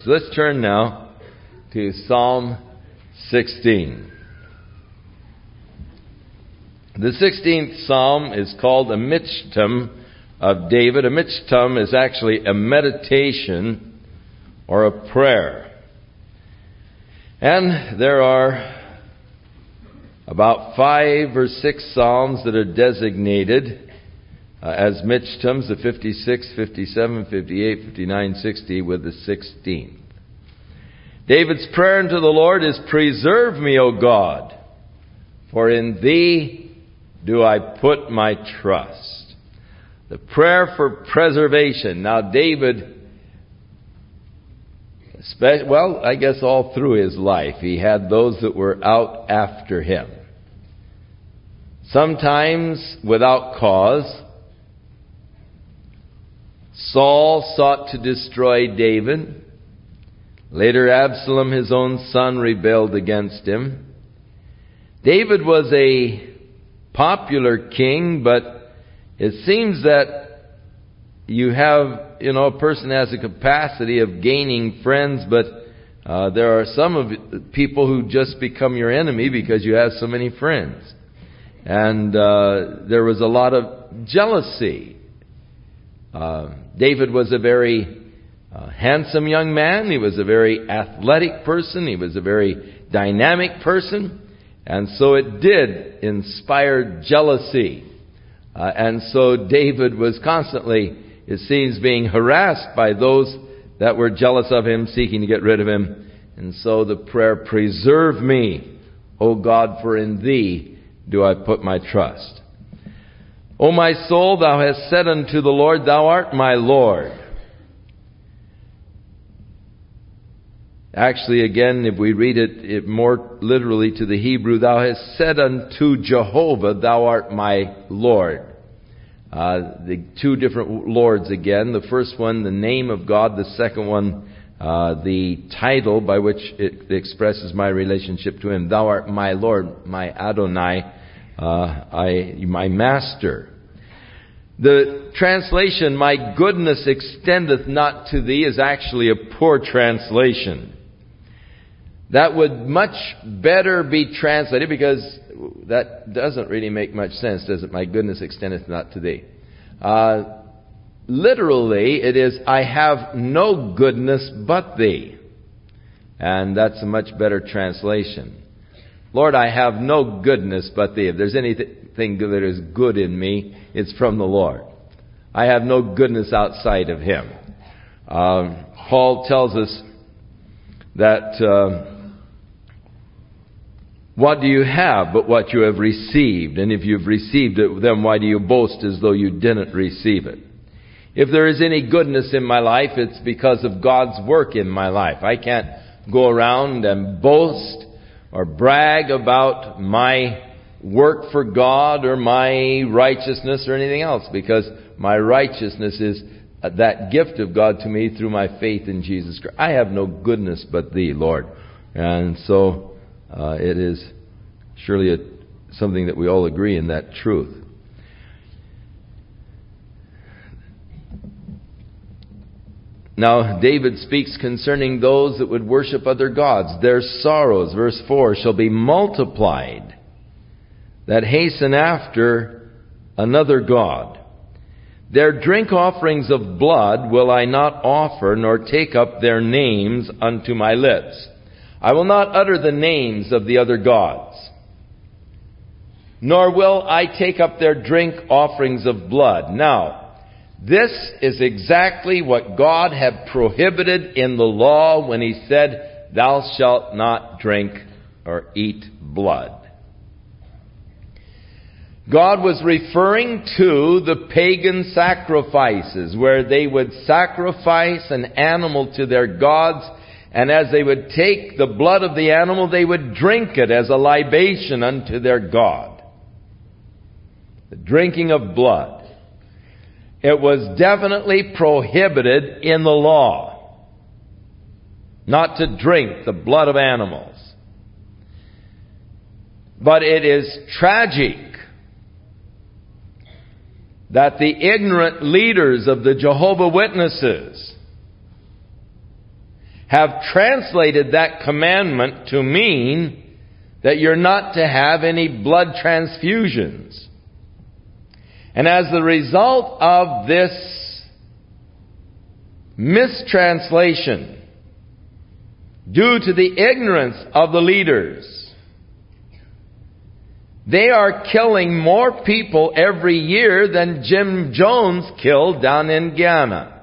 So let's turn now to Psalm 16. The 16th Psalm is called a Michtam of David. A Michtam is actually a meditation or a prayer. And there are about 5 or 6 Psalms that are designated as Michtams, the 56, 57, 58, 59, 60, with the 16th. David's prayer unto the Lord is, "Preserve me, O God, for in Thee do I put my trust." The prayer for preservation. Now David, I guess all through his life, he had those that were out after him. Sometimes without cause. Saul sought to destroy David. Later, Absalom, his own son, rebelled against him. David was a popular king, but it seems that a person has a capacity of gaining friends, but there are some of people who just become your enemy because you have so many friends. And there was a lot of jealousy. David was a very handsome young man. He was a very athletic person. He was a very dynamic person. And so it did inspire jealousy. And so David was constantly, it seems, being harassed by those that were jealous of him, seeking to get rid of him. And so the prayer, "Preserve me, O God, for in Thee do I put my trust." O my soul, thou hast said unto the Lord, Thou art my Lord. Actually, again, if we read it more literally to the Hebrew, Thou hast said unto Jehovah, Thou art my Lord. The two different Lords again. The first one, the name of God. The second one, the title by which it expresses my relationship to Him. Thou art my Lord, my Adonai, my Master. The translation, "My goodness extendeth not to thee," is actually a poor translation. That would much better be translated, because that doesn't really make much sense, does it? "My goodness extendeth not to thee." Literally, it is, "I have no goodness but thee." And that's a much better translation. Lord, I have no goodness but thee. If there's anything that is good in me, it's from the Lord. I have no goodness outside of Him. Paul tells us that what do you have but what you have received? And if you've received it, then why do you boast as though you didn't receive it? If there is any goodness in my life, it's because of God's work in my life. I can't go around and boast or brag about my work for God or my righteousness or anything else, because my righteousness is that gift of God to me through my faith in Jesus Christ. I have no goodness but Thee, Lord. And so it is surely something that we all agree in, that truth. Now, David speaks concerning those that would worship other gods. Their sorrows, verse 4, shall be multiplied, that hasten after another god. Their drink offerings of blood will I not offer, nor take up their names unto my lips. I will not utter the names of the other gods, nor will I take up their drink offerings of blood. Now, this is exactly what God had prohibited in the law when He said, "Thou shalt not drink or eat blood." God was referring to the pagan sacrifices, where they would sacrifice an animal to their gods, and as they would take the blood of the animal, they would drink it as a libation unto their God. The drinking of blood. It was definitely prohibited in the law not to drink the blood of animals. But it is tragic that the ignorant leaders of the Jehovah's Witnesses have translated that commandment to mean that you're not to have any blood transfusions. And as the result of this mistranslation, due to the ignorance of the leaders, they are killing more people every year than Jim Jones killed down in Guyana.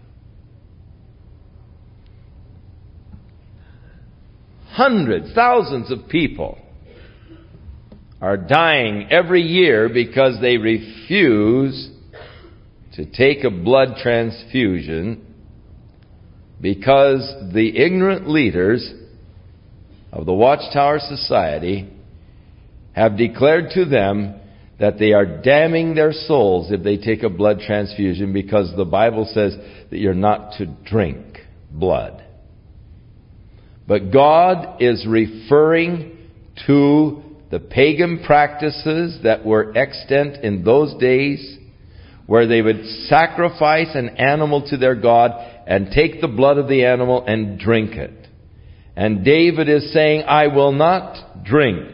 Hundreds, thousands of people are dying every year because they refuse to take a blood transfusion, because the ignorant leaders of the Watchtower Society have declared to them that they are damning their souls if they take a blood transfusion, because the Bible says that you're not to drink blood. But God is referring to the pagan practices that were extant in those days, where they would sacrifice an animal to their God and take the blood of the animal and drink it. And David is saying, I will not drink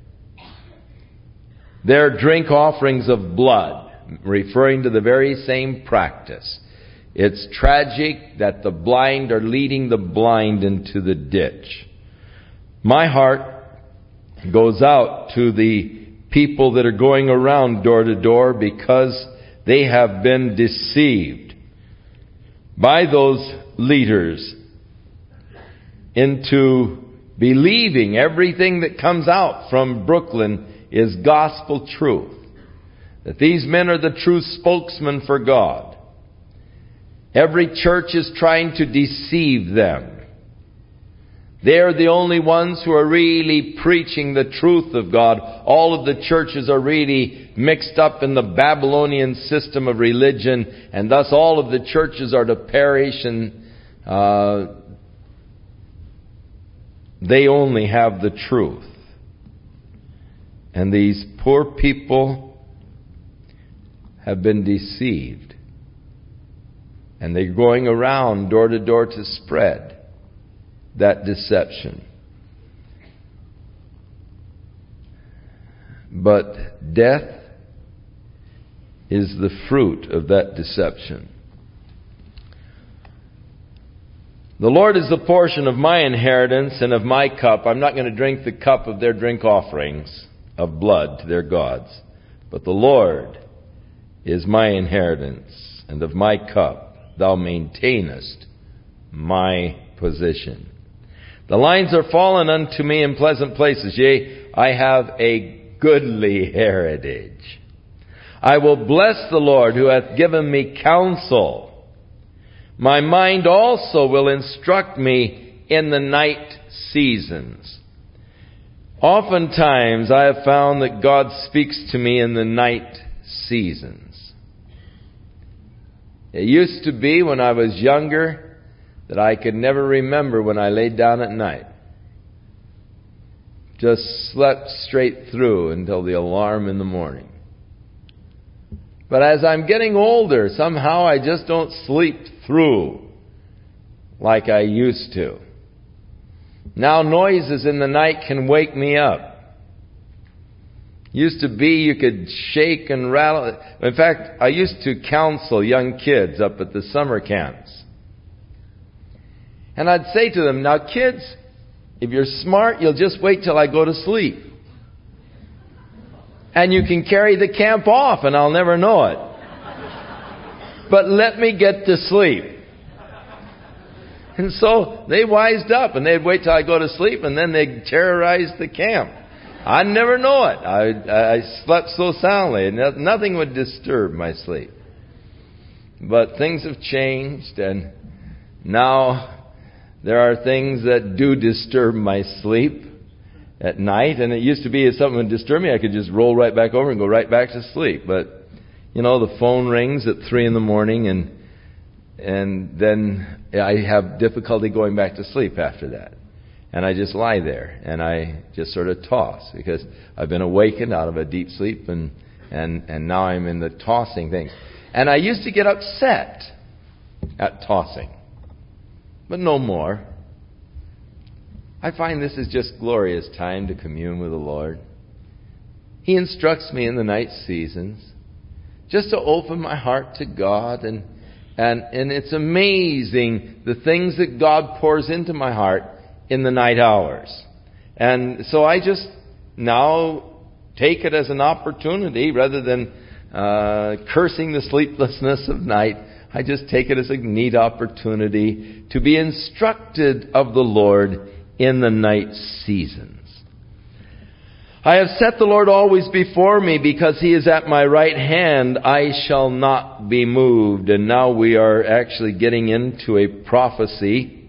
their drink offerings of blood, referring to the very same practice. It's tragic that the blind are leading the blind into the ditch. My heart goes out to the people that are going around door to door because they have been deceived by those leaders into believing everything that comes out from Brooklyn is gospel truth. That these men are the true spokesmen for God. Every church is trying to deceive them. They're the only ones who are really preaching the truth of God. All of the churches are really mixed up in the Babylonian system of religion, and thus all of the churches are to perish, and they only have the truth. And these poor people have been deceived. And they're going around door to door to spread that deception. But death is the fruit of that deception. The Lord is the portion of my inheritance and of my cup. I'm not going to drink the cup of their drink offerings of blood to their gods. But the Lord is my inheritance and of my cup. Thou maintainest my position. The lines are fallen unto me in pleasant places. Yea, I have a goodly heritage. I will bless the Lord who hath given me counsel. My mind also will instruct me in the night seasons. Oftentimes I have found that God speaks to me in the night seasons. It used to be when I was younger that I could never remember when I laid down at night. Just slept straight through until the alarm in the morning. But as I'm getting older, somehow I just don't sleep through like I used to. Now noises in the night can wake me up. Used to be you could shake and rattle. In fact, I used to counsel young kids up at the summer camps. And I'd say to them, now kids, if you're smart, you'll just wait till I go to sleep. And you can carry the camp off and I'll never know it. But let me get to sleep. And so they wised up and they'd wait till I go to sleep and then they'd terrorize the camp. I'd never know it. I slept so soundly. Nothing would disturb my sleep. But things have changed, and now there are things that do disturb my sleep at night. And it used to be if something would disturb me, I could just roll right back over and go right back to sleep. But, you know, the phone rings at 3 a.m, and then I have difficulty going back to sleep after that. And I just lie there and I just sort of toss because I've been awakened out of a deep sleep and now I'm in the tossing thing. And I used to get upset at tossing, but no more. I find this is just glorious time to commune with the Lord. He instructs me in the night seasons just to open my heart to God. And it's amazing the things that God pours into my heart in the night hours. And so I just now take it as an opportunity rather than cursing the sleeplessness of night. I just take it as a neat opportunity to be instructed of the Lord in the night seasons. I have set the Lord always before me, because He is at my right hand. I shall not be moved. And now we are actually getting into a prophecy.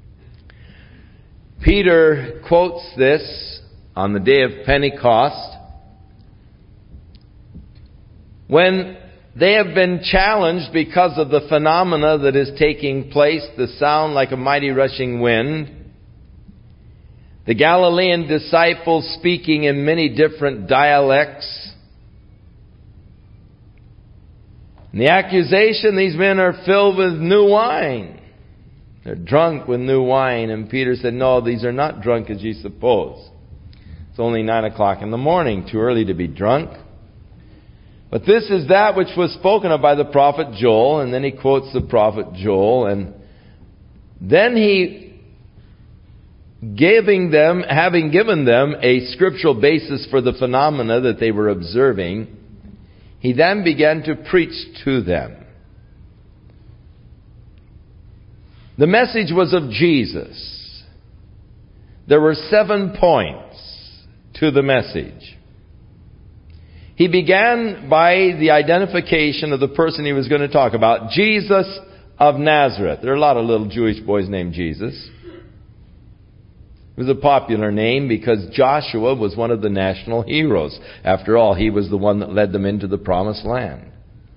Peter quotes this on the day of Pentecost, when they have been challenged because of the phenomena that is taking place, the sound like a mighty rushing wind, the Galilean disciples speaking in many different dialects, and the accusation, these men are filled with new wine. They're drunk with new wine. And Peter said, no, these are not drunk as ye suppose. It's only 9 o'clock in the morning, too early to be drunk. But this is that which was spoken of by the prophet Joel. And then he quotes the prophet Joel. And then he, having given them a scriptural basis for the phenomena that they were observing, he then began to preach to them. The message was of Jesus. There were 7 points to the message. He began by the identification of the person he was going to talk about, Jesus of Nazareth. There are a lot of little Jewish boys named Jesus. It was a popular name because Joshua was one of the national heroes. After all, he was the one that led them into the promised land.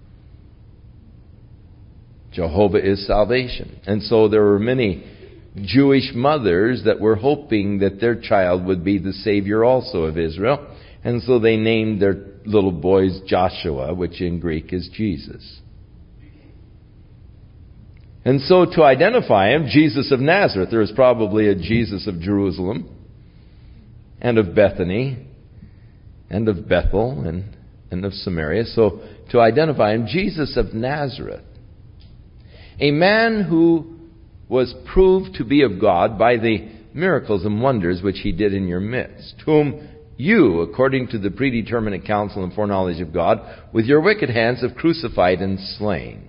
Jehovah is salvation. And so there were many Jewish mothers that were hoping that their child would be the Savior also of Israel. And so they named their little boys Joshua, which in Greek is Jesus. And so to identify him, Jesus of Nazareth, there is probably a Jesus of Jerusalem, and of Bethany, and of Bethel, and of Samaria. So to identify him, Jesus of Nazareth, a man who was proved to be of God by the miracles and wonders which he did in your midst, whom you, according to the predeterminate counsel and foreknowledge of God, with your wicked hands have crucified and slain.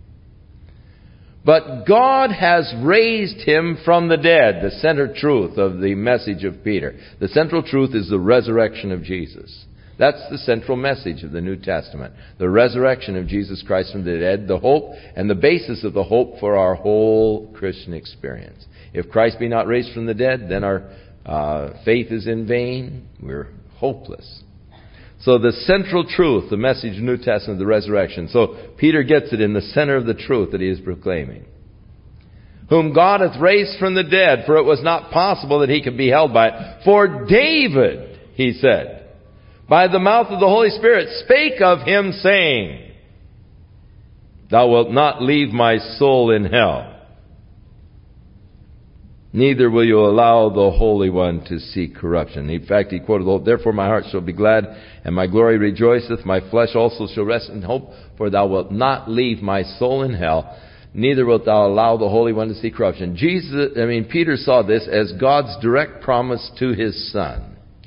But God has raised him from the dead, the center truth of the message of Peter. The central truth is the resurrection of Jesus. That's the central message of the New Testament. The resurrection of Jesus Christ from the dead, the hope and the basis of the hope for our whole Christian experience. If Christ be not raised from the dead, then our faith is in vain. We're hopeless. So the central truth, the message of the New Testament, the resurrection. So Peter gets it in the center of the truth that he is proclaiming. Whom God hath raised from the dead, for it was not possible that he could be held by it. For David, he said, by the mouth of the Holy Spirit, spake of him, saying, Thou wilt not leave my soul in hell, neither will you allow the Holy One to see corruption. In fact, he quoted, Therefore my heart shall be glad, and my glory rejoiceth. My flesh also shall rest in hope, for thou wilt not leave my soul in hell, neither wilt thou allow the Holy One to see corruption. Peter saw this as God's direct promise to his Son.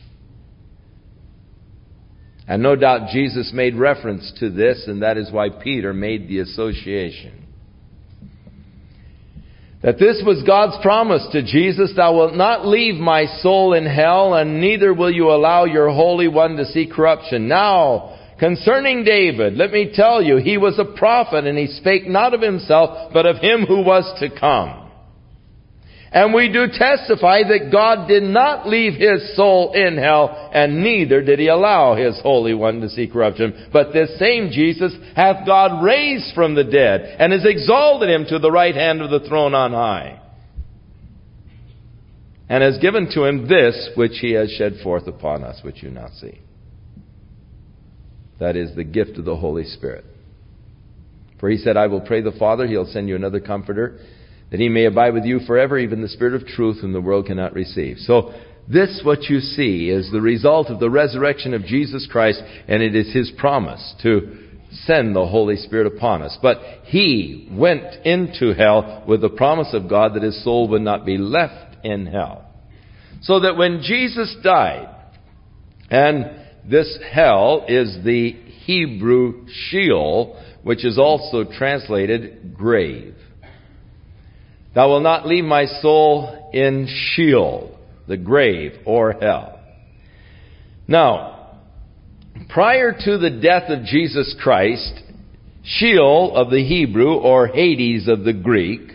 And no doubt Jesus made reference to this, and that is why Peter made the association. That this was God's promise to Jesus, Thou wilt not leave my soul in hell, and neither will you allow your Holy One to see corruption. Now, concerning David, let me tell you, he was a prophet, and he spake not of himself, but of him who was to come. And we do testify that God did not leave his soul in hell, and neither did he allow his Holy One to see corruption. But this same Jesus hath God raised from the dead, and has exalted him to the right hand of the throne on high, and has given to him this which he has shed forth upon us, which you now see. That is the gift of the Holy Spirit. For he said, I will pray the Father, he'll send you another comforter, that he may abide with you forever, even the Spirit of truth whom the world cannot receive. So this, what you see, is the result of the resurrection of Jesus Christ, and it is his promise to send the Holy Spirit upon us. But he went into hell with the promise of God that his soul would not be left in hell. So that when Jesus died, and this hell is the Hebrew Sheol, which is also translated grave. Thou wilt not leave my soul in Sheol, the grave or hell. Now, prior to the death of Jesus Christ, Sheol of the Hebrew, or Hades of the Greek,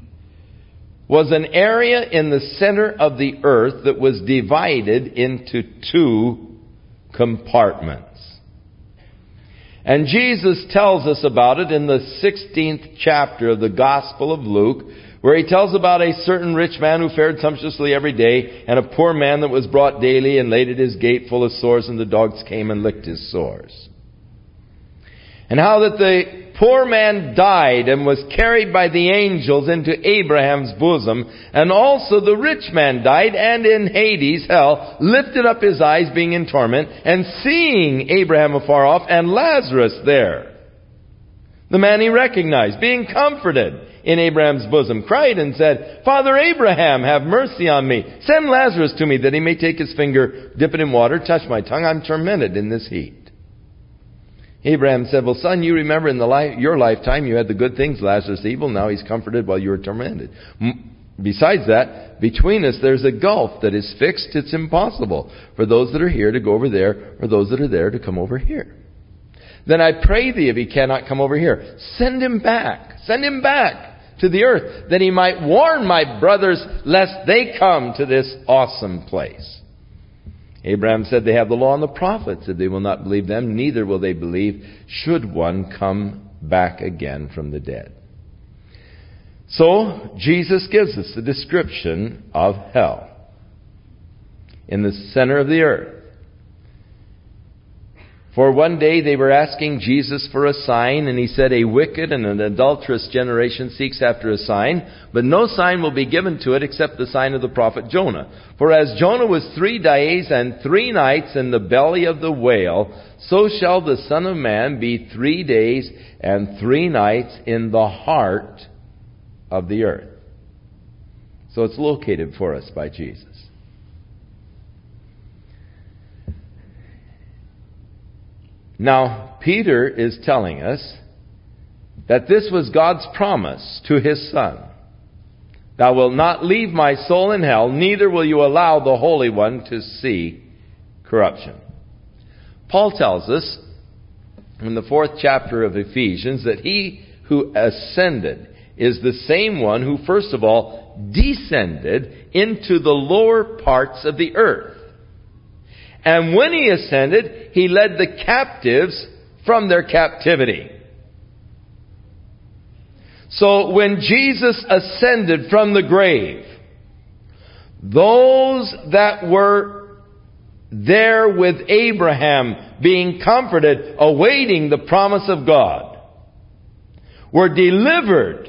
was an area in the center of the earth that was divided into two compartments. And Jesus tells us about it in the 16th chapter of the Gospel of Luke, where he tells about a certain rich man who fared sumptuously every day, and a poor man that was brought daily and laid at his gate full of sores, and the dogs came and licked his sores. And how that the poor man died and was carried by the angels into Abraham's bosom, and also the rich man died, and in Hades, hell, lifted up his eyes, being in torment, and seeing Abraham afar off, and Lazarus there, the man he recognized, being comforted in Abraham's bosom, cried and said, Father Abraham, have mercy on me. Send Lazarus to me, that he may take his finger, dip it in water, touch my tongue. I'm tormented in this heat. Abraham said, well, son, you remember in your lifetime you had the good things, Lazarus evil. Now he's comforted while you were tormented. Besides that, between us there's a gulf that is fixed. It's impossible for those that are here to go over there, or those that are there to come over here. Then I pray thee, if he cannot come over here, send him back to the earth, that he might warn my brothers lest they come to this awesome place. Abraham said, they have the law and the prophets. If they will not believe them, neither will they believe, should one come back again from the dead. So, Jesus gives us the description of hell in the center of the earth. For one day they were asking Jesus for a sign, and he said, a wicked and an adulterous generation seeks after a sign, but no sign will be given to it except the sign of the prophet Jonah. For as Jonah was 3 days and 3 nights in the belly of the whale, so shall the Son of Man be 3 days and 3 nights in the heart of the earth. So it's located for us by Jesus. Now, Peter is telling us that this was God's promise to his Son. Thou wilt not leave my soul in hell, neither will you allow the Holy One to see corruption. Paul tells us in the 4th chapter of Ephesians that he who ascended is the same one who first of all descended into the lower parts of the earth. And when he ascended, he led the captives from their captivity. So when Jesus ascended from the grave, those that were there with Abraham being comforted, awaiting the promise of God, were delivered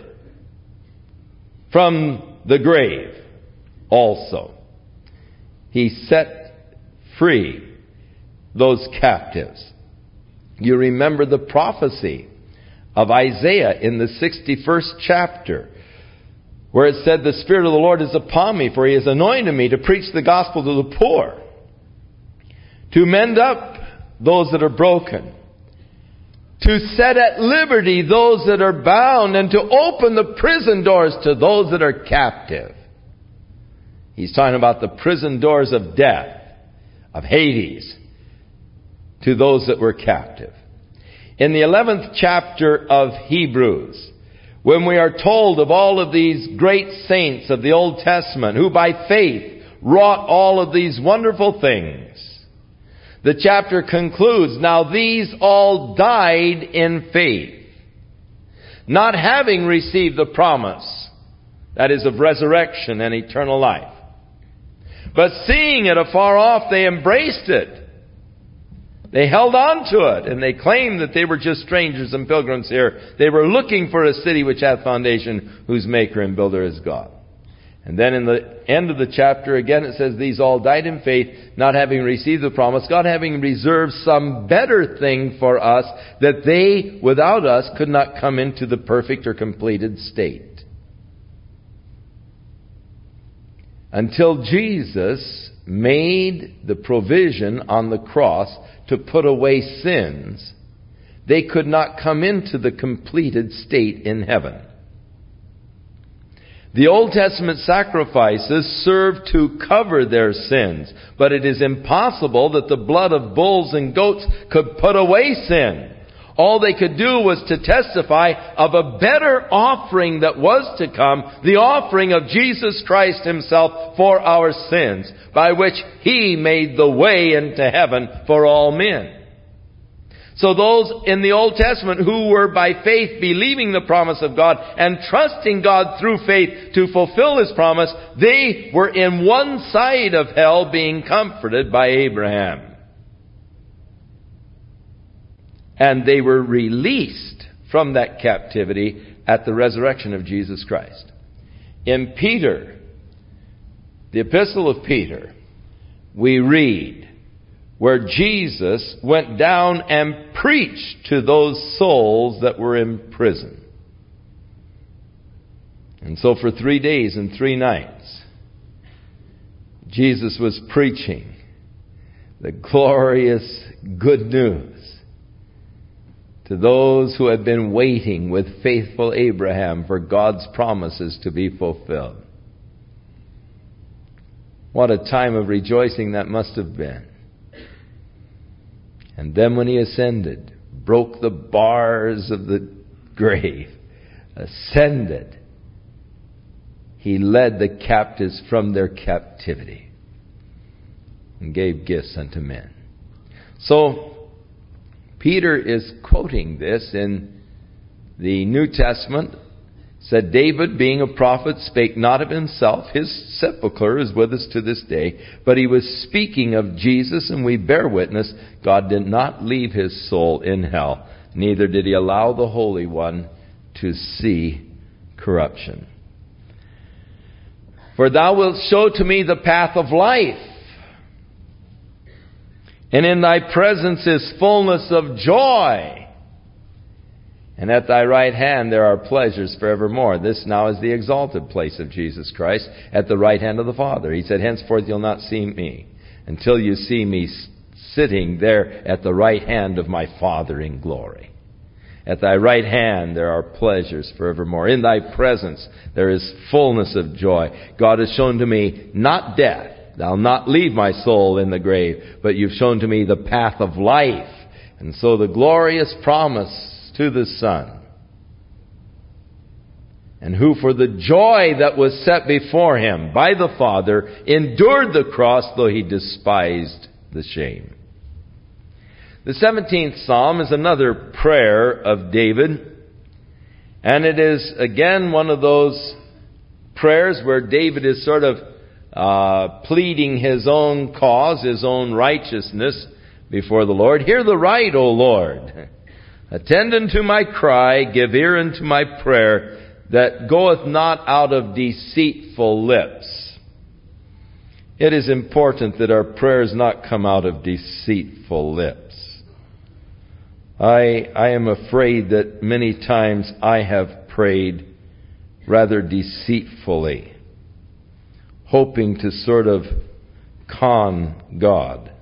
from the grave also. He set free those captives. You remember the prophecy of Isaiah in the 61st chapter, where it said, the Spirit of the Lord is upon me, for he has anointed me to preach the gospel to the poor, to mend up those that are broken, to set at liberty those that are bound, and to open the prison doors to those that are captive. He's talking about the prison doors of death, of Hades, to those that were captive. In the 11th chapter of Hebrews, when we are told of all of these great saints of the Old Testament who by faith wrought all of these wonderful things, the chapter concludes, now these all died in faith, not having received the promise, that is, of resurrection and eternal life. But seeing it afar off, they embraced it, They held on to it, and they claimed that they were just strangers and pilgrims here. They were looking for a city which hath foundation, whose maker and builder is God. And then in the end of the chapter, again, it says, these all died in faith, not having received the promise, God having reserved some better thing for us, that they, without us, could not come into the perfect or completed state. Until Jesus made the provision on the cross to put away sins, they could not come into the completed state in heaven. The Old Testament sacrifices served to cover their sins, but it is impossible that the blood of bulls and goats could put away sin. All they could do was to testify of a better offering that was to come, the offering of Jesus Christ Himself for our sins, by which He made the way into heaven for all men. So those in the Old Testament who were by faith believing the promise of God and trusting God through faith to fulfill His promise, they were in one side of hell being comforted by Abraham. And they were released from that captivity at the resurrection of Jesus Christ. In Peter, the Epistle of Peter, we read where Jesus went down and preached to those souls that were in prison. And so for 3 days and 3 nights, Jesus was preaching the glorious good news to those who had been waiting with faithful Abraham for God's promises to be fulfilled. What a time of rejoicing that must have been. And then when He ascended, broke the bars of the grave, ascended, He led the captives from their captivity and gave gifts unto men. So, Peter is quoting this in the New Testament. Said, David, being a prophet, spake not of himself. His sepulchre is with us to this day. But he was speaking of Jesus, and we bear witness, God did not leave His soul in hell, neither did He allow the Holy One to see corruption. For thou wilt show to me the path of life, and in Thy presence is fullness of joy. And at Thy right hand there are pleasures forevermore. This now is the exalted place of Jesus Christ, at the right hand of the Father. He said, henceforth you'll not see me until you see me sitting there at the right hand of my Father in glory. At Thy right hand there are pleasures forevermore. In Thy presence there is fullness of joy. God has shown to me not death. Thou'll not leave my soul in the grave, but you've shown to me the path of life. And so the glorious promise to the Son, and who for the joy that was set before Him by the Father endured the cross, though He despised the shame. The 17th Psalm is another prayer of David, and it is again one of those prayers where David is sort of pleading his own cause, his own righteousness before the Lord. Hear the right, O Lord. Attend unto my cry, give ear unto my prayer, that goeth not out of deceitful lips. It is important that our prayers not come out of deceitful lips. I am afraid that many times I have prayed rather deceitfully, hoping to sort of con God.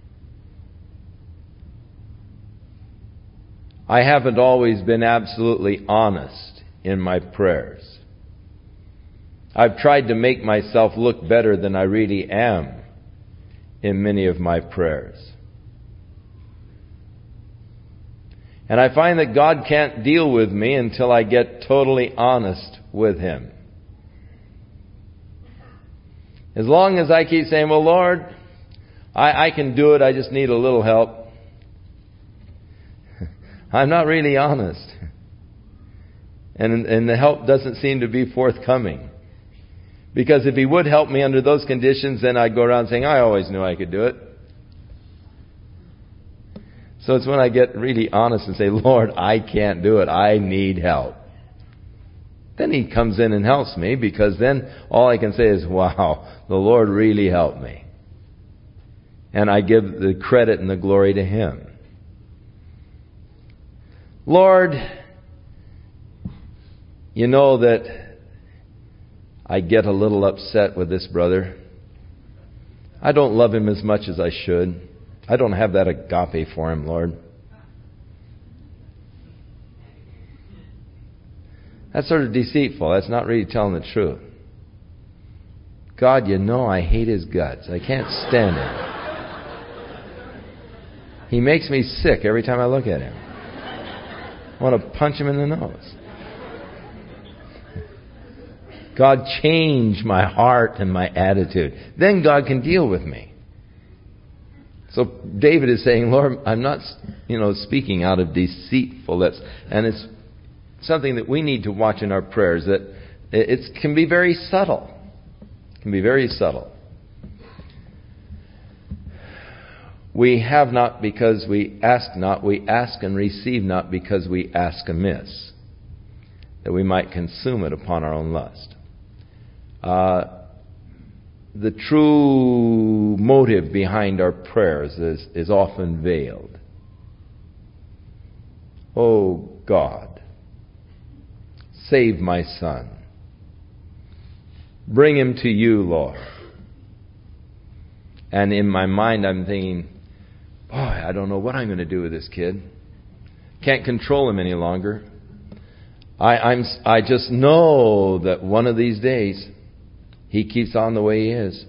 I haven't always been absolutely honest in my prayers. I've tried to make myself look better than I really am in many of my prayers. And I find that God can't deal with me until I get totally honest with Him. As long as I keep saying, well, Lord, I can do it, I just need a little help, I'm not really honest. And the help doesn't seem to be forthcoming. Because if He would help me under those conditions, then I'd go around saying, I always knew I could do it. So it's when I get really honest and say, Lord, I can't do it. I need help. Then He comes in and helps me, because then all I can say is, wow, the Lord really helped me. And I give the credit and the glory to Him. Lord, you know that I get a little upset with this brother. I don't love him as much as I should. I don't have that agape for him, Lord. That's sort of deceitful. That's not really telling the truth. God, you know I hate his guts. I can't stand him. He makes me sick every time I look at him. I want to punch him in the nose. God, change my heart and my attitude. Then God can deal with me. So David is saying, Lord, I'm not, speaking out of deceitfulness. And it's something that we need to watch in our prayers, that it can be very subtle. It can be very subtle. We have not because we ask not. We ask and receive not because we ask amiss, that we might consume it upon our own lust. The true motive behind our prayers is often veiled. Oh God, save my son. Bring him to you, Lord. And in my mind I'm thinking, boy, I don't know what I'm going to do with this kid. Can't control him any longer. I just know that one of these days he keeps on the way he is.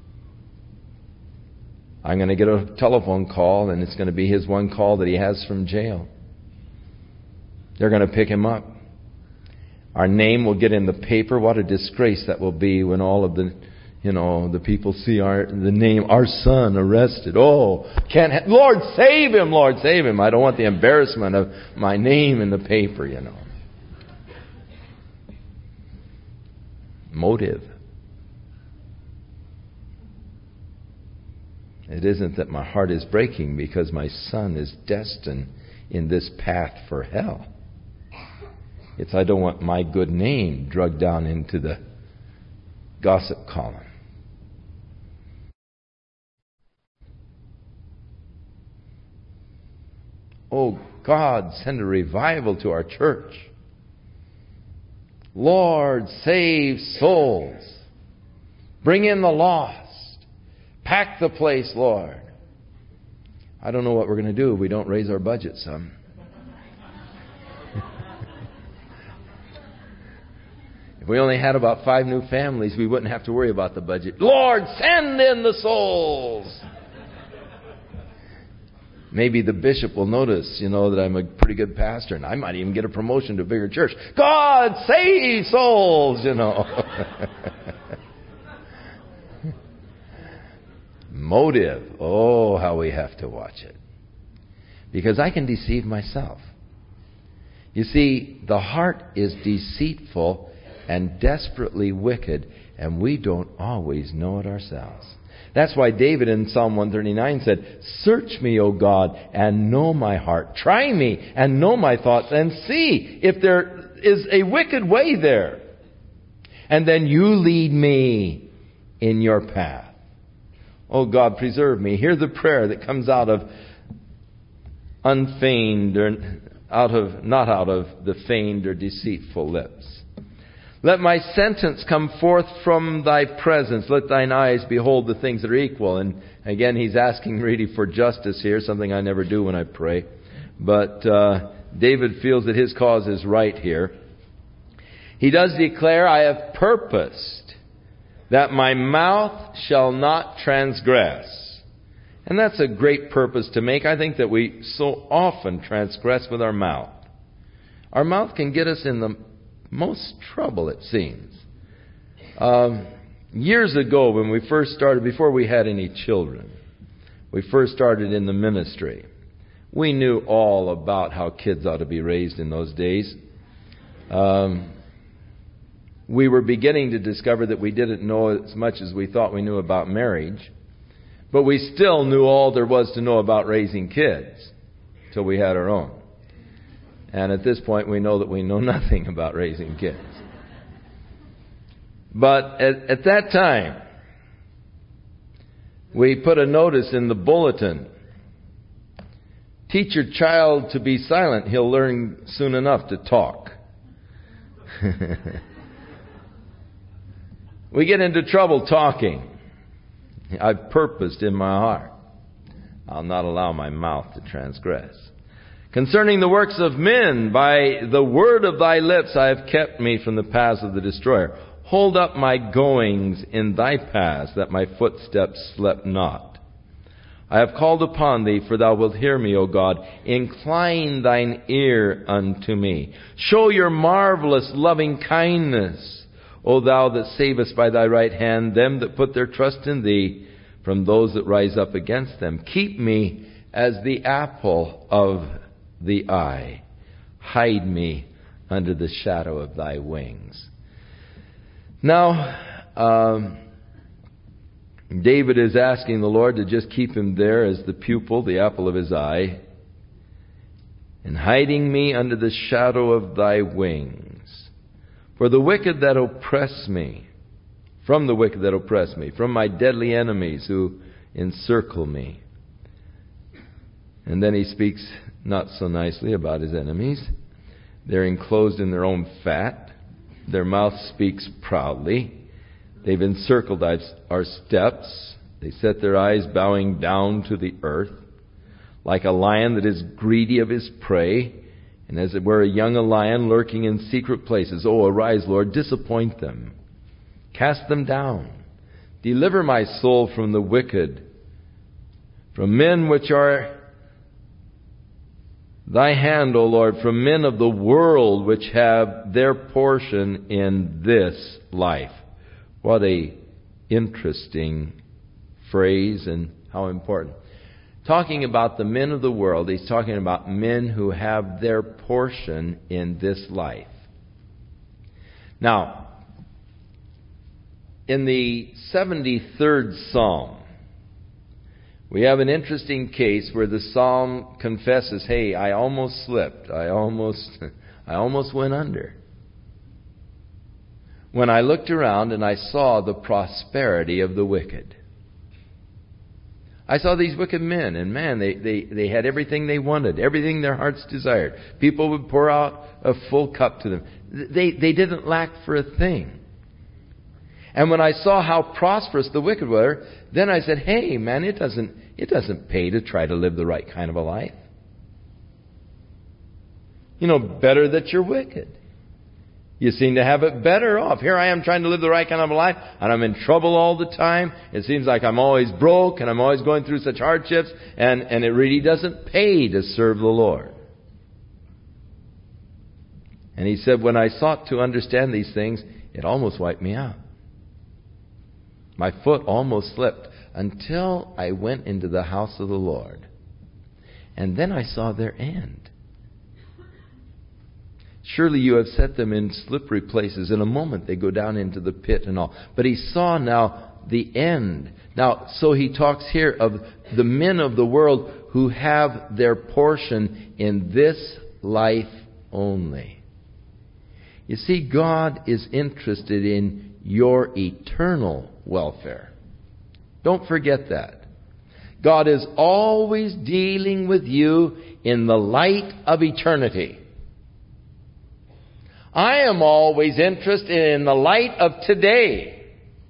I'm going to get a telephone call, and it's going to be his one call that he has from jail. They're going to pick him up. Our name will get in the paper. What a disgrace that will be when all of the people see the name, our son arrested. Oh, Lord, save him, Lord, save him. I don't want the embarrassment of my name in the paper, Motive. It isn't that my heart is breaking because my son is destined in this path for hell. It's I don't want my good name dragged down into the gossip column. Oh God, send a revival to our church. Lord, save souls. Bring in the lost. Pack the place, Lord. I don't know what we're going to do if we don't raise our budget some. If we only had about 5 new families, we wouldn't have to worry about the budget. Lord, send in the souls. Maybe the bishop will notice, that I'm a pretty good pastor, and I might even get a promotion to a bigger church. God, save souls, Motive. Oh, how we have to watch it. Because I can deceive myself. You see, the heart is deceitful and desperately wicked, and we don't always know it ourselves. That's why David in Psalm 139 said, search me, O God, and know my heart. Try me and know my thoughts, and see if there is a wicked way there. And then you lead me in your path. Oh God, preserve me. Hear the prayer that comes out of unfeigned, or not out of the feigned or deceitful lips. Let my sentence come forth from thy presence. Let thine eyes behold the things that are equal. And again, he's asking really for justice here, something I never do when I pray. But David feels that his cause is right here. He does declare, I have purposed that my mouth shall not transgress. And that's a great purpose to make. I think that we so often transgress with our mouth. Our mouth can get us in the most trouble, it seems. Years ago, when we first started, before we had any children, we first started in the ministry. We knew all about how kids ought to be raised in those days. We were beginning to discover that we didn't know as much as we thought we knew about marriage. But we still knew all there was to know about raising kids. till we had our own. And at this point, we know that we know nothing about raising kids. But at that time, we put a notice in the bulletin. Teach your child to be silent. He'll learn soon enough to talk. We get into trouble talking. I've purposed in my heart, I'll not allow my mouth to transgress. Concerning the works of men, by the word of thy lips I have kept me from the paths of the destroyer. Hold up my goings in thy paths, that my footsteps slept not. I have called upon thee, for thou wilt hear me, O God. Incline thine ear unto me. Show your marvelous loving kindness, O thou that savest by thy right hand them that put their trust in thee from those that rise up against them. Keep me as the apple of the eye. Hide me under the shadow of thy wings. Now, David is asking the Lord to just keep him there as the pupil, the apple of his eye, and hiding me under the shadow of thy wings. For the wicked that oppress me, from the wicked that oppress me, from my deadly enemies who encircle me. And then he speaks not so nicely about his enemies. They're enclosed in their own fat. Their mouth speaks proudly. They've encircled our steps. They set their eyes bowing down to the earth. Like a lion that is greedy of his prey, and as it were a young lion lurking in secret places. Oh, arise, Lord, disappoint them. Cast them down. Deliver my soul from the wicked, from men which are thy hand, O Lord, from men of the world which have their portion in this life. What a interesting phrase, and how important. Talking about the men of the world, he's talking about men who have their portion in this life. Now, in the 73rd Psalm, we have an interesting case where the psalm confesses, hey, I almost slipped. I almost went under. When I looked around and I saw the prosperity of the wicked. I saw these wicked men, and man, they had everything they wanted, everything their hearts desired. People would pour out a full cup to them. They didn't lack for a thing. And when I saw how prosperous the wicked were, then I said, hey, man, it doesn't pay to try to live the right kind of a life. You know, better that you're wicked. You seem to have it better off. Here I am trying to live the right kind of a life, and I'm in trouble all the time. It seems like I'm always broke, and I'm always going through such hardships, and it really doesn't pay to serve the Lord. And he said, when I sought to understand these things, it almost wiped me out. My foot almost slipped until I went into the house of the Lord. And then I saw their end. Surely you have set them in slippery places. In a moment they go down into the pit and all. But he saw now the end. Now, so he talks here of the men of the world who have their portion in this life only. You see, God is interested in your eternal welfare. Don't forget that. God is always dealing with you in the light of eternity. I am always interested in the light of today.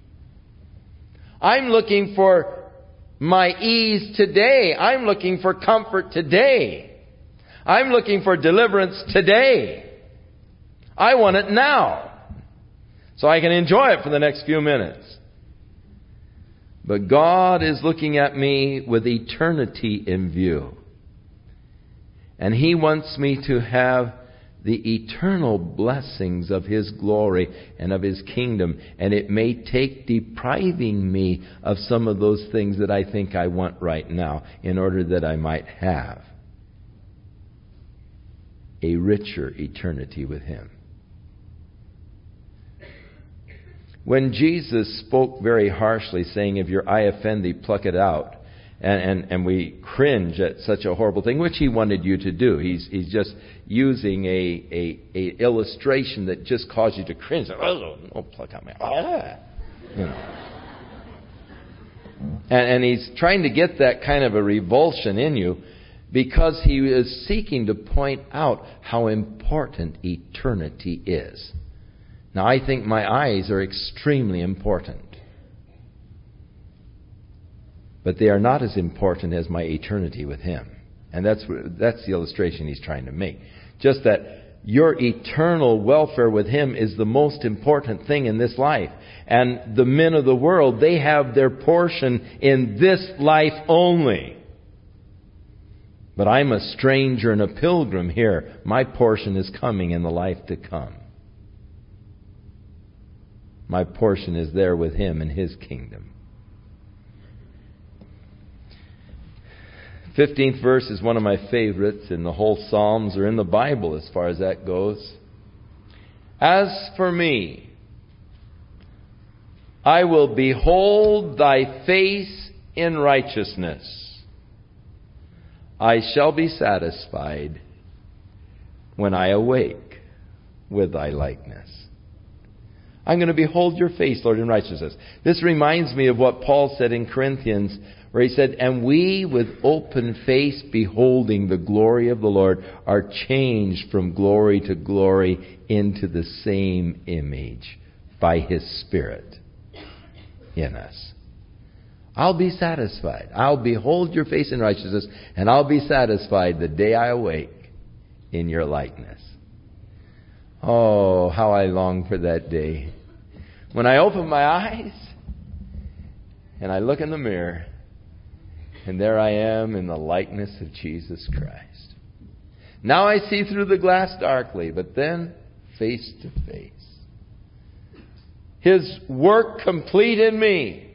I'm looking for my ease today. I'm looking for comfort today. I'm looking for deliverance today. I want it now, so I can enjoy it for the next few minutes. But God is looking at me with eternity in view. And He wants me to have the eternal blessings of His glory and of His kingdom. And it may take depriving me of some of those things that I think I want right now in order that I might have a richer eternity with Him. When Jesus spoke very harshly, saying, if your eye offend thee, pluck it out, And we cringe at such a horrible thing, which he wanted you to do. He's just using a illustration that just caused you to cringe. Oh, no, pluck out my... You know. And he's trying to get that kind of a revulsion in you because he is seeking to point out how important eternity is. Now, I think my eyes are extremely important. But they are not as important as my eternity with Him. And that's the illustration he's trying to make. Just that your eternal welfare with Him is the most important thing in this life. And the men of the world, they have their portion in this life only. But I'm a stranger and a pilgrim here. My portion is coming in the life to come. My portion is there with Him in His kingdom. 15th verse is one of my favorites in the whole Psalms or in the Bible as far as that goes. As for me, I will behold thy face in righteousness. I shall be satisfied when I awake with thy likeness. I'm going to behold your face, Lord, in righteousness. This reminds me of what Paul said in Corinthians, where he said, and we with open face beholding the glory of the Lord are changed from glory to glory into the same image by His Spirit in us. I'll be satisfied. I'll behold your face in righteousness, and I'll be satisfied the day I awake in your likeness. Oh, how I long for that day. When I open my eyes and I look in the mirror, and there I am in the likeness of Jesus Christ. Now I see through the glass darkly, but then face to face. His work complete in me,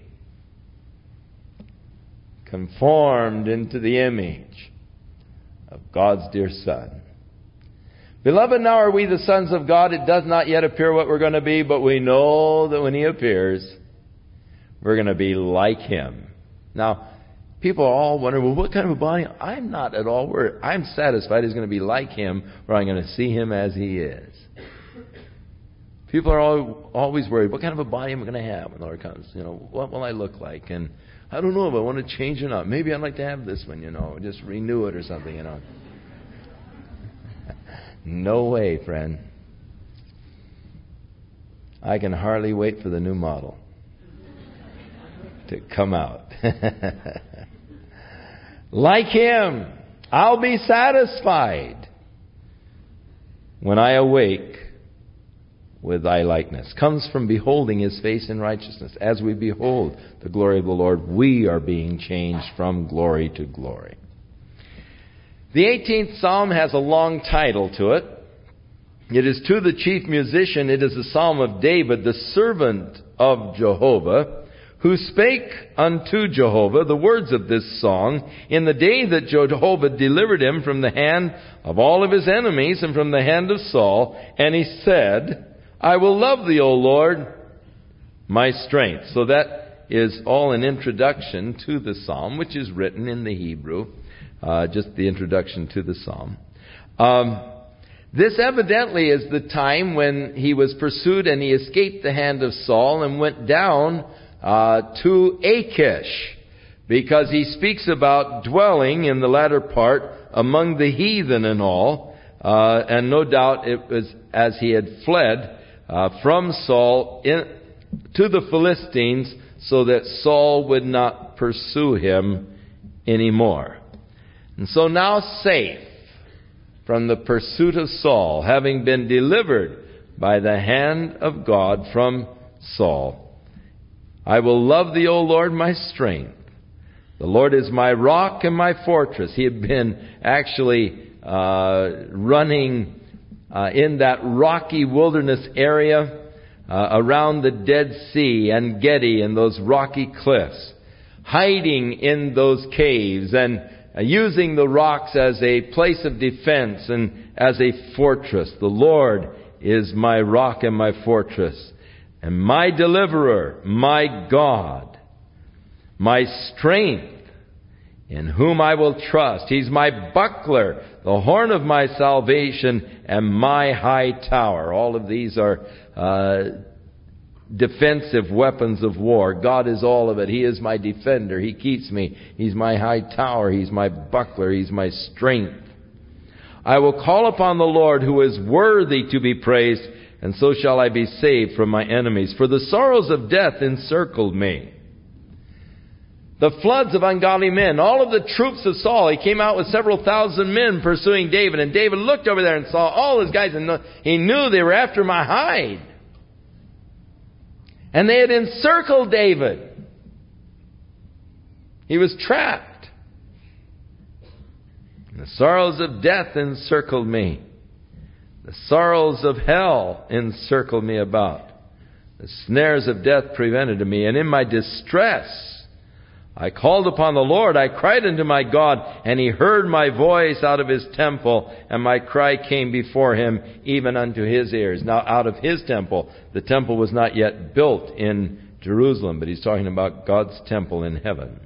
conformed into the image of God's dear Son. Beloved, now are we the sons of God. It does not yet appear what we're going to be, but we know that when He appears, we're going to be like Him. Now, people all wonder, well, what kind of a body? I'm not at all worried. I'm satisfied He's going to be like Him, or I'm going to see Him as He is. People are always worried, what kind of a body am I going to have when the Lord comes? You know, what will I look like? And I don't know if I want to change or not. Maybe I'd like to have this one, you know, just renew it or something, you know. No way, friend. I can hardly wait for the new model to come out. Like Him, I'll be satisfied when I awake with thy likeness. Comes from beholding His face in righteousness. As we behold the glory of the Lord, we are being changed from glory to glory. The 18th Psalm has a long title to it. It is to the chief musician. It is a psalm of David, the servant of Jehovah, who spake unto Jehovah the words of this song in the day that Jehovah delivered him from the hand of all of his enemies and from the hand of Saul. And he said, I will love thee, O Lord, my strength. So that is all an introduction to the psalm, which is written in the Hebrew. Just the introduction to the psalm. This evidently is the time when he was pursued and he escaped the hand of Saul and went down to Achish, because he speaks about dwelling in the latter part among the heathen and all. And no doubt it was as he had fled from Saul to the Philistines so that Saul would not pursue him anymore. And so now safe from the pursuit of Saul, having been delivered by the hand of God from Saul, I will love thee, O Lord, my strength. The Lord is my rock and my fortress. He had been actually running in that rocky wilderness area around the Dead Sea and Gedi and those rocky cliffs, hiding in those caves and using the rocks as a place of defense and as a fortress. The Lord is my rock and my fortress, and my deliverer, my God, my strength in whom I will trust. He's my buckler, the horn of my salvation, and my high tower. All of these are defensive weapons of war. God is all of it. He is my defender. He keeps me. He's my high tower. He's my buckler. He's my strength. I will call upon the Lord, who is worthy to be praised, and so shall I be saved from my enemies. For the sorrows of death encircled me. The floods of ungodly men, all of the troops of Saul. He came out with several thousand men pursuing David, and David looked over there and saw all his guys, and he knew they were after my hide. And they had encircled David. He was trapped. And the sorrows of death encircled me. The sorrows of hell encircled me about. The snares of death prevented me. And in my distress, I called upon the Lord. I cried unto my God, and He heard my voice out of His temple, and my cry came before Him, even unto His ears. Now, out of His temple, the temple was not yet built in Jerusalem, but He's talking about God's temple in heaven.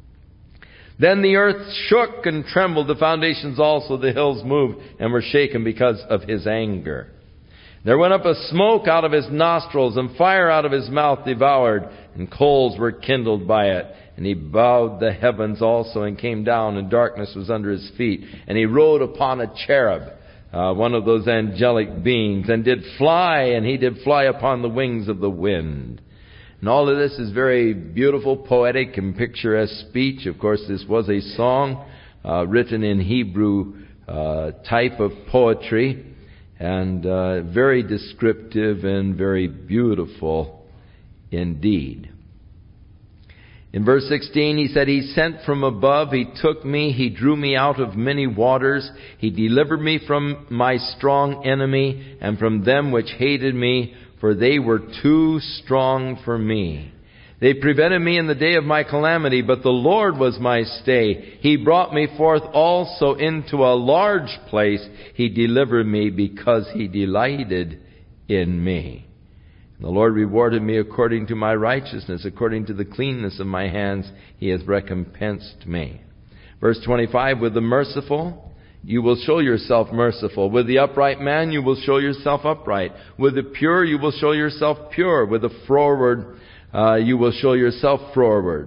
Then the earth shook and trembled, the foundations also, the hills moved and were shaken because of His anger. There went up a smoke out of His nostrils, and fire out of His mouth devoured, and coals were kindled by it. And He bowed the heavens also, and came down, and darkness was under His feet. And He rode upon a cherub, one of those angelic beings, and did fly, and He did fly upon the wings of the wind. And all of this is very beautiful, poetic, and picturesque speech. Of course, this was a song written in Hebrew type of poetry, and very descriptive and very beautiful indeed. In verse 16, he said, He sent from above, He took me, He drew me out of many waters. He delivered me from my strong enemy, and from them which hated me, for they were too strong for me. They prevented me in the day of my calamity, but the Lord was my stay. He brought me forth also into a large place. He delivered me because He delighted in me. The Lord rewarded me according to my righteousness, according to the cleanness of my hands. He has recompensed me. Verse 25, with the merciful, you will show yourself merciful. With the upright man, you will show yourself upright. With the pure, you will show yourself pure. With the froward, you will show yourself froward.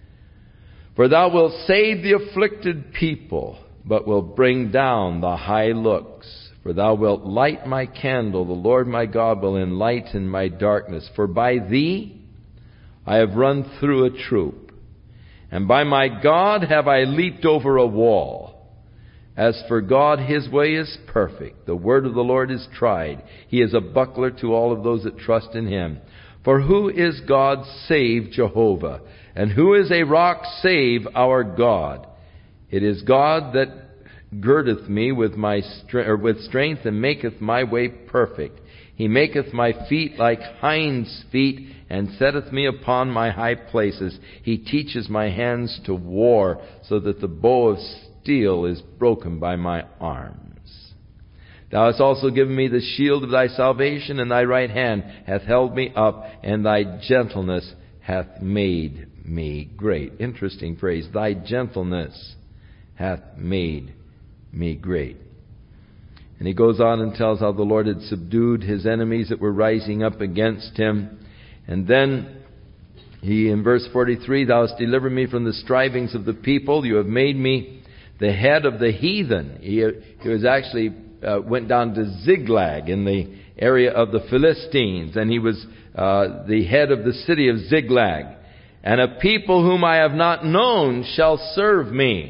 For thou wilt save the afflicted people, but will bring down the high looks. For thou wilt light my candle, the Lord my God will enlighten my darkness. For by thee I have run through a troop, and by my God have I leaped over a wall. As for God, His way is perfect. The word of the Lord is tried. He is a buckler to all of those that trust in Him. For who is God save Jehovah? And who is a rock save our God? It is God that girdeth me with strength, and maketh my way perfect. He maketh my feet like hinds' feet, and setteth me upon my high places. He teaches my hands to war, so that the bow of steel is broken by my arms. Thou hast also given me the shield of thy salvation, and thy right hand hath held me up, and thy gentleness hath made me great. Interesting phrase. Thy gentleness hath made me great. And he goes on and tells how the Lord had subdued His enemies that were rising up against Him. And then he, in verse 43, Thou hast delivered me from the strivings of the people. You have made me the head of the heathen. He was actually went down to Ziklag in the area of the Philistines, and he was the head of the city of Ziklag. And a people whom I have not known shall serve me.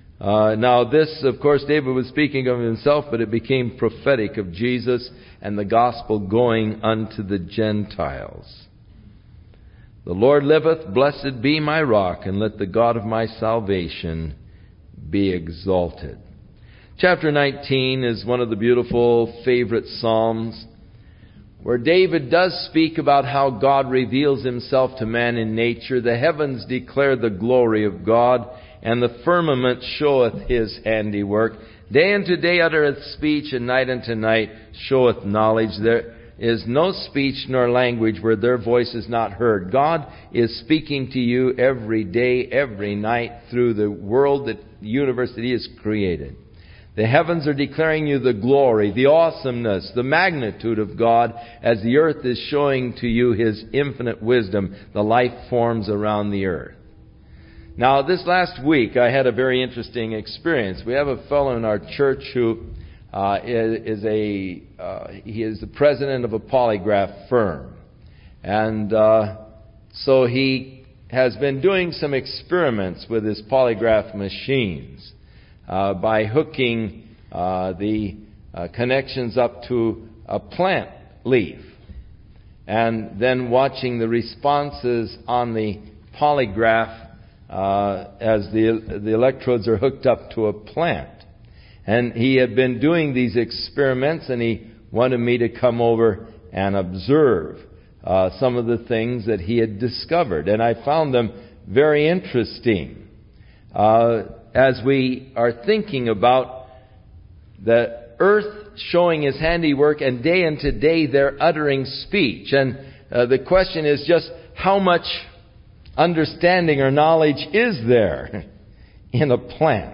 Now this, of course, David was speaking of himself, but it became prophetic of Jesus and the gospel going unto the Gentiles. The Lord liveth, blessed be my rock, and let the God of my salvation be exalted. Chapter 19 is one of the beautiful favorite psalms where David does speak about how God reveals Himself to man in nature. The heavens declare the glory of God, and the firmament showeth His handiwork. Day unto day uttereth speech, and night unto night showeth knowledge. is no speech nor language where their voice is not heard. God is speaking to you every day, every night through the world, the universe that He has created. The heavens are declaring you the glory, the awesomeness, the magnitude of God as the earth is showing to you His infinite wisdom, the life forms around the earth. Now, this last week I had a very interesting experience. We have a fellow in our church who is the president of a polygraph firm. And so he has been doing some experiments with his polygraph machines by hooking the connections up to a plant leaf and then watching the responses on the polygraph as the electrodes are hooked up to a plant. And he had been doing these experiments, and he wanted me to come over and observe some of the things that he had discovered. And I found them very interesting. As we are thinking about the earth showing His handiwork, and day into day they're uttering speech. And the question is just how much understanding or knowledge is there in a plant?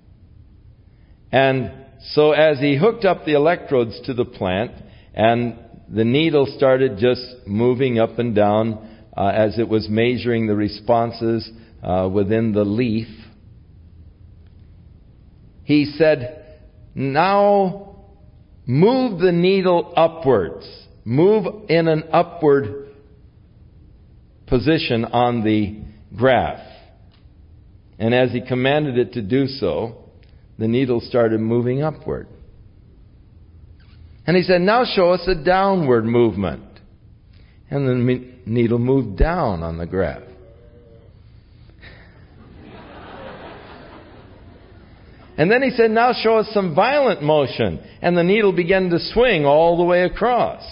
And so as he hooked up the electrodes to the plant, and the needle started just moving up and down as it was measuring the responses within the leaf, he said, "Now move the needle upwards. Move in an upward position on the graph." And as he commanded it to do so, the needle started moving upward. And he said, "Now show us a downward movement." And the needle moved down on the graph. And then he said, "Now show us some violent motion." And the needle began to swing all the way across.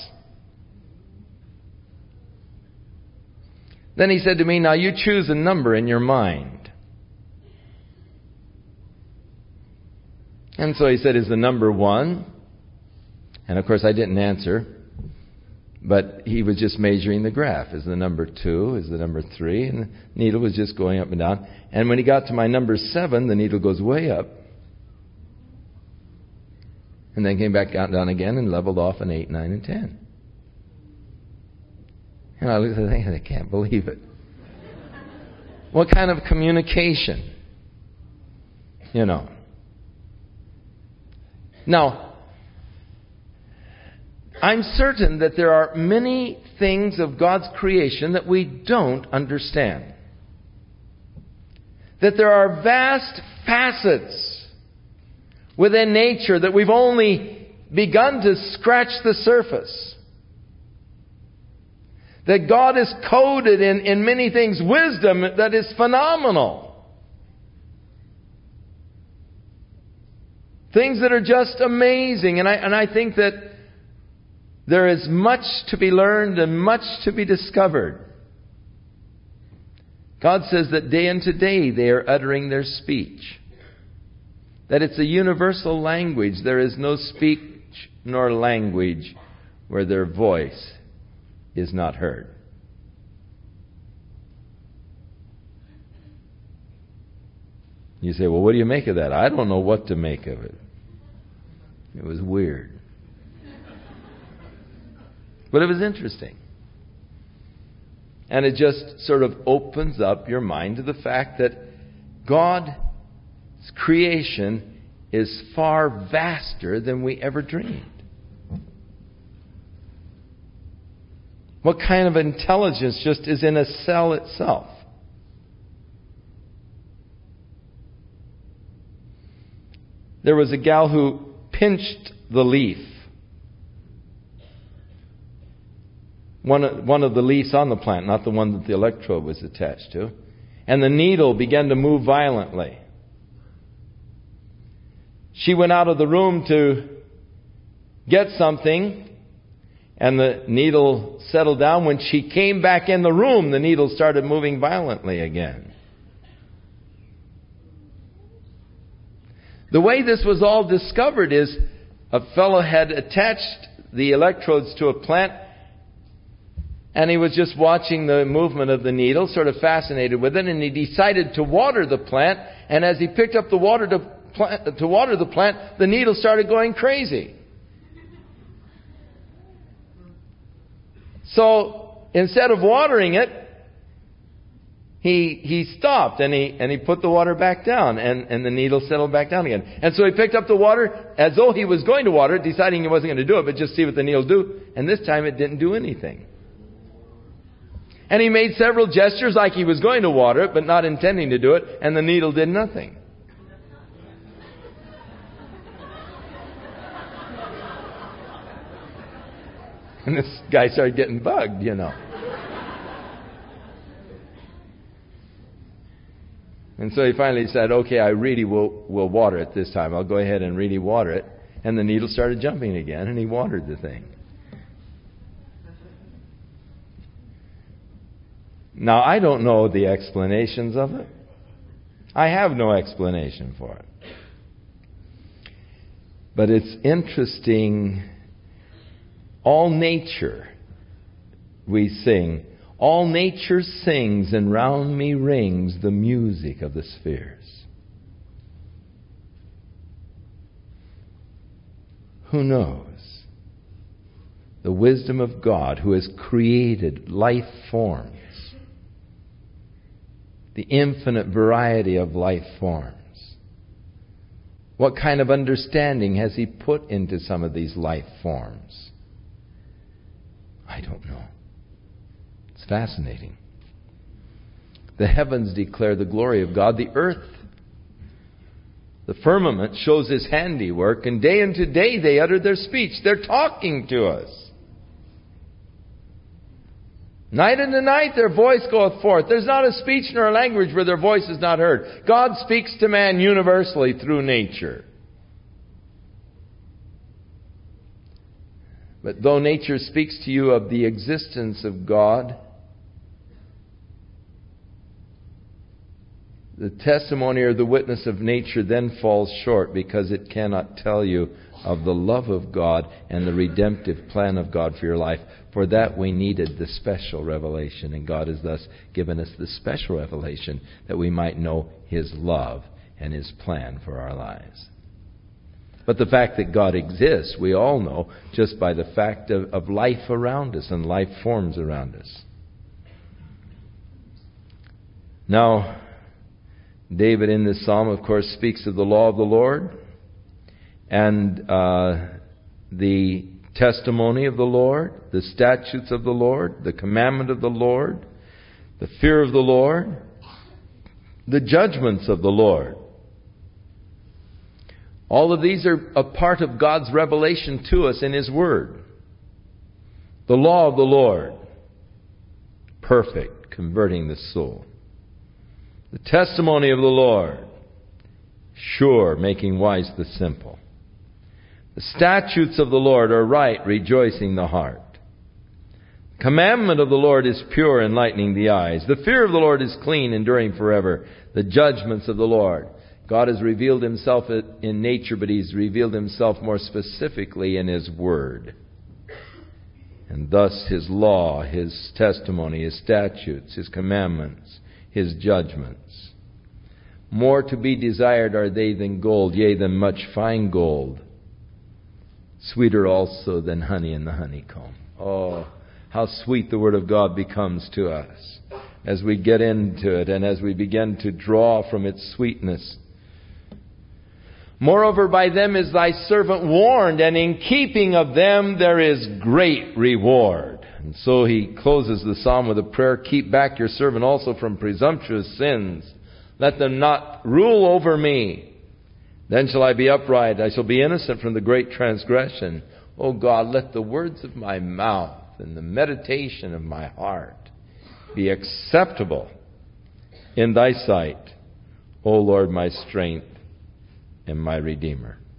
Then he said to me, "Now you choose a number in your mind." And so he said, "Is the number 1? And of course I didn't answer. But he was just measuring the graph. Is the number 2? Is the number 3? And the needle was just going up and down. And when he got to my number 7, the needle goes way up. And then came back down again and leveled off an 8, 9, and 10. And I looked at the thing and I can't believe it. What kind of communication? You know. Now, I'm certain that there are many things of God's creation that we don't understand. That there are vast facets within nature that we've only begun to scratch the surface. That God has coded in many things wisdom that is phenomenal. Things that are just amazing. And I think that there is much to be learned and much to be discovered. God says that day into day they are uttering their speech. That it's a universal language. There is no speech nor language where their voice is not heard. You say, "Well, what do you make of that?" I don't know what to make of it. It was weird. But it was interesting. And it just sort of opens up your mind to the fact that God's creation is far vaster than we ever dreamed. What kind of intelligence just is in a cell itself? There was a gal who pinched the leaf. One of the leaves on the plant, not the one that the electrode was attached to. And the needle began to move violently. She went out of the room to get something, and the needle settled down. When she came back in the room, the needle started moving violently again. The way this was all discovered is a fellow had attached the electrodes to a plant, and he was just watching the movement of the needle, sort of fascinated with it, and he decided to water the plant. And as he picked up the water to water the plant, the needle started going crazy. So instead of watering it, he stopped and he put the water back down, and the needle settled back down again. And so he picked up the water as though he was going to water it, deciding he wasn't going to do it, but just see what the needle do. And this time it didn't do anything. And he made several gestures like he was going to water it, but not intending to do it, and the needle did nothing. And this guy started getting bugged, you know. And so he finally said, okay, I really will water it this time. I'll go ahead and really water it. And the needle started jumping again, and he watered the thing. Now, I don't know the explanations of it. I have no explanation for it. But it's interesting. All nature, we sing, all nature sings, and round me rings the music of the spheres. Who knows? The wisdom of God, who has created life forms, the infinite variety of life forms. What kind of understanding has He put into some of these life forms? I don't know. It's fascinating. The heavens declare the glory of God. The earth, the firmament, shows His handiwork. And day unto day they utter their speech. They're talking to us. Night unto night their voice goeth forth. There's not a speech nor a language where their voice is not heard. God speaks to man universally through nature. But though nature speaks to you of the existence of God, the testimony or the witness of nature then falls short, because it cannot tell you of the love of God and the redemptive plan of God for your life. For that we needed the special revelation, and God has thus given us the special revelation that we might know His love and His plan for our lives. But the fact that God exists, we all know just by the fact of life around us and life forms around us. Now, David in this psalm, of course, speaks of the law of the Lord and the testimony of the Lord, the statutes of the Lord, the commandment of the Lord, the fear of the Lord, the judgments of the Lord. All of these are a part of God's revelation to us in His Word. The law of the Lord, perfect, converting the soul. The testimony of the Lord, sure, making wise the simple. The statutes of the Lord are right, rejoicing the heart. The commandment of the Lord is pure, enlightening the eyes. The fear of the Lord is clean, enduring forever. The judgments of the Lord. God has revealed Himself in nature, but He's revealed Himself more specifically in His Word. And thus His law, His testimony, His statutes, His commandments, His judgments. More to be desired are they than gold, yea, than much fine gold. Sweeter also than honey in the honeycomb. Oh, how sweet the Word of God becomes to us as we get into it and as we begin to draw from its sweetness. Moreover, by them is thy servant warned, and in keeping of them there is great reward. And so he closes the psalm with a prayer, keep back your servant also from presumptuous sins. Let them not rule over me. Then shall I be upright. I shall be innocent from the great transgression. O God, let the words of my mouth and the meditation of my heart be acceptable in thy sight, O Lord, my strength and my Redeemer.